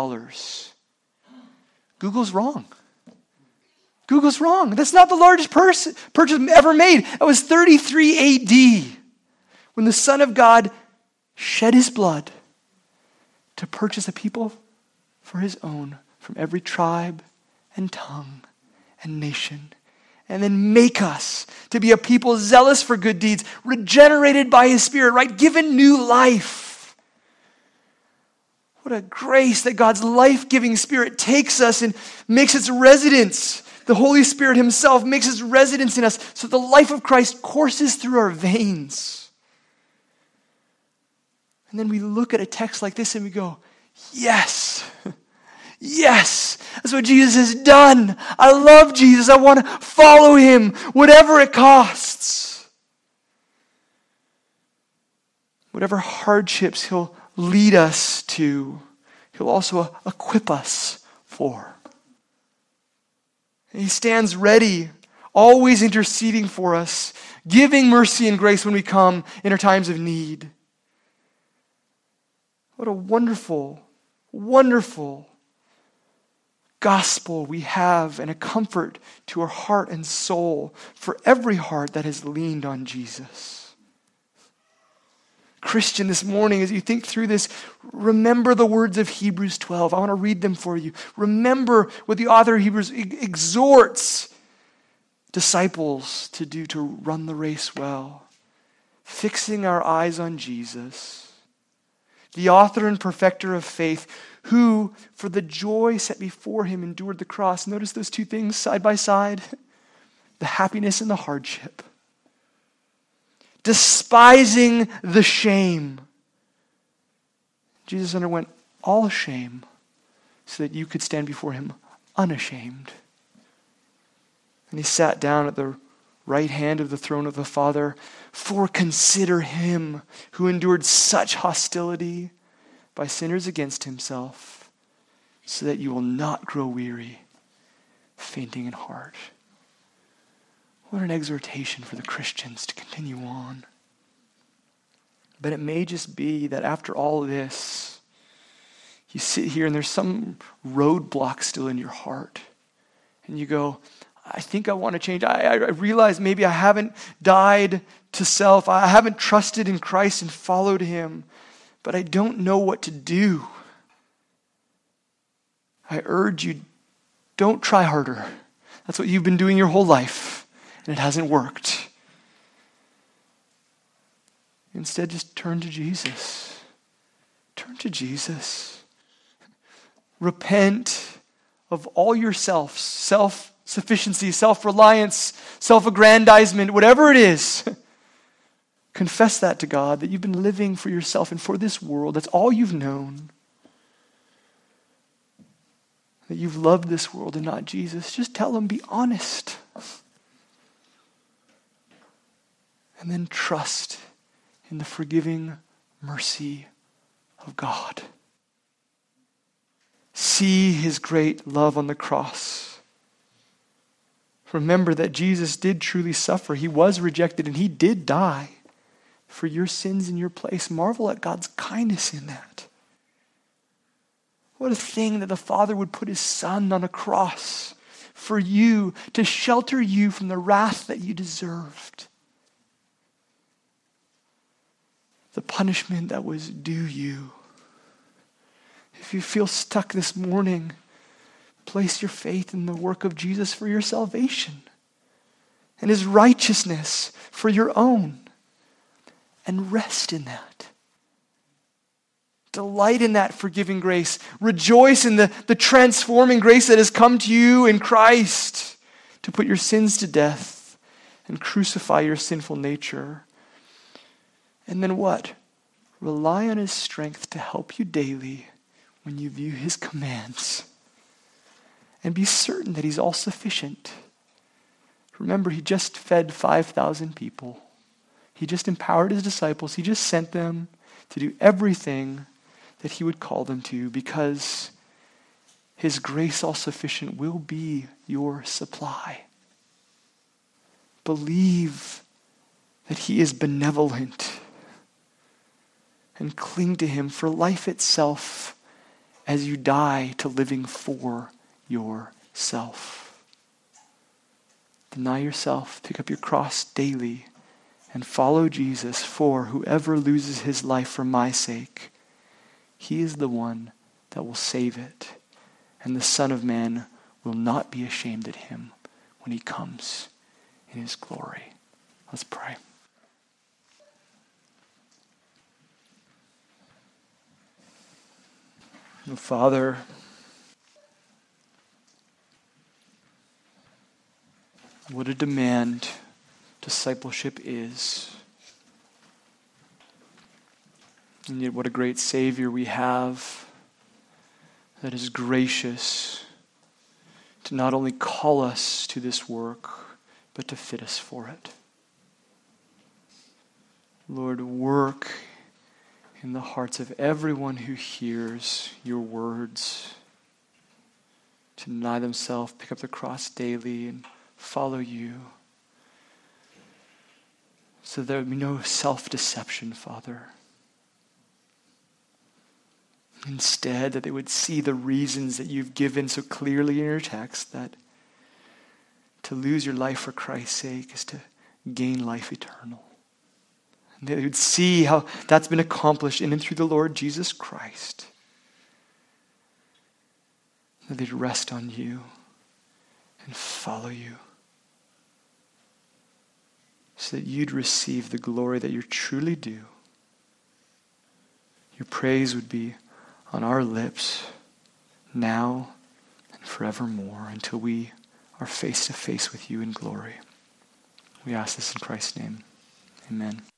Google's wrong. Google's wrong. That's not the largest purchase ever made. That was 33 AD when the Son of God shed his blood to purchase a people for his own from every tribe and tongue and nation, and then make us to be a people zealous for good deeds, regenerated by his Spirit, right? Given new life. What a grace that God's life-giving Spirit takes us and makes its residence. The Holy Spirit himself makes his residence in us so the life of Christ courses through our veins. And then we look at a text like this and we go, yes, yes, that's what Jesus has done. I love Jesus. I want to follow him, whatever it costs. Whatever hardships he'll lead us to, he'll also equip us for. And he stands ready, always interceding for us, giving mercy and grace when we come in our times of need. What a wonderful, wonderful gospel we have, and a comfort to our heart and soul for every heart that has leaned on Jesus. Christian, this morning, as you think through this, remember the words of Hebrews 12. I want to read them for you. Remember what the author of Hebrews exhorts disciples to do to run the race well. Fixing our eyes on Jesus, the author and perfecter of faith, who, for the joy set before him, endured the cross. Notice those two things side by side. The happiness and the hardship. Despising the shame. Jesus underwent all shame so that you could stand before him unashamed. And he sat down at the right hand of the throne of the Father. For consider him who endured such hostility by sinners against himself, so that you will not grow weary, fainting in heart. What an exhortation for the Christians to continue on. But it may just be that after all this, you sit here and there's some roadblock still in your heart. And you go, I think I want to change. I realize maybe I haven't died to self. I haven't trusted in Christ and followed him. But I don't know what to do. I urge you, don't try harder. That's what you've been doing your whole life. And it hasn't worked. Instead, just turn to Jesus. Turn to Jesus. Repent of all your self-sufficiency, self-reliance, self-aggrandizement, whatever it is. Confess that to God, that you've been living for yourself and for this world. That's all you've known. That you've loved this world and not Jesus. Just tell him, be honest. And then trust in the forgiving mercy of God. See his great love on the cross. Remember that Jesus did truly suffer. He was rejected and he did die for your sins in your place. Marvel at God's kindness in that. What a thing that the Father would put his Son on a cross for you to shelter you from the wrath that you deserved. The punishment that was due you. If you feel stuck this morning, place your faith in the work of Jesus for your salvation and his righteousness for your own, and rest in that. Delight in that forgiving grace. Rejoice in the transforming grace that has come to you in Christ to put your sins to death and crucify your sinful nature. And then what? Rely on his strength to help you daily when you view his commands. And be certain that he's all sufficient. Remember, he just fed 5,000 people. He just empowered his disciples. He just sent them to do everything that he would call them to, because his grace all sufficient will be your supply. Believe that he is benevolent and cling to him for life itself as you die to living for yourself. Deny yourself, pick up your cross daily, and follow Jesus, for whoever loses his life for my sake, he is the one that will save it. And the Son of Man will not be ashamed at him when he comes in his glory. Let's pray. Oh, Father, what a demand discipleship is. And yet what a great Savior we have that is gracious to not only call us to this work, but to fit us for it. Lord, work in the hearts of everyone who hears your words to deny themselves, pick up the cross daily, and follow you. So there would be no self-deception, Father. Instead, that they would see the reasons that you've given so clearly in your text, that to lose your life for Christ's sake is to gain life eternal. And they would see how that's been accomplished in and through the Lord Jesus Christ. That they'd rest on you and follow you, so that you'd receive the glory that you're truly due. Your praise would be on our lips now and forevermore, until we are face to face with you in glory. We ask this in Christ's name. Amen.